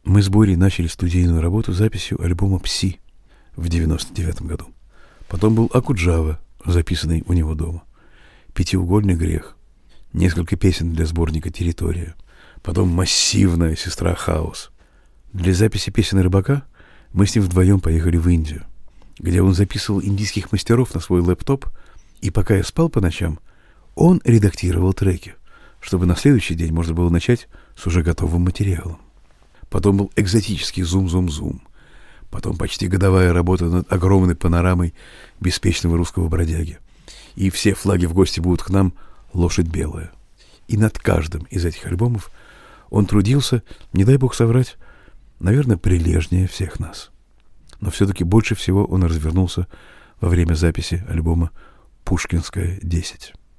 Мы с Борей начали студийную работу записью альбома «Пси» в 99 году. Потом был «Акуджава», записанный у него дома. «Пятиугольный грех». Несколько песен для сборника «Территория». Потом «Массивная сестра Хаос». Для записи песен Рыбака мы с ним вдвоем поехали в Индию, где он записывал индийских мастеров на свой лэптоп, и пока я спал по ночам, он редактировал треки, чтобы на следующий день можно было начать с уже готовым материалом. Потом был экзотический «Зум-зум-зум». Потом почти годовая работа над огромной панорамой беспечного русского бродяги. И «Все флаги в гости будут к нам» «Лошадь белая». И над каждым из этих альбомов он трудился, не дай бог соврать, наверное, прилежнее всех нас. Но все-таки больше всего он развернулся во время записи альбома «Пушкинская 10».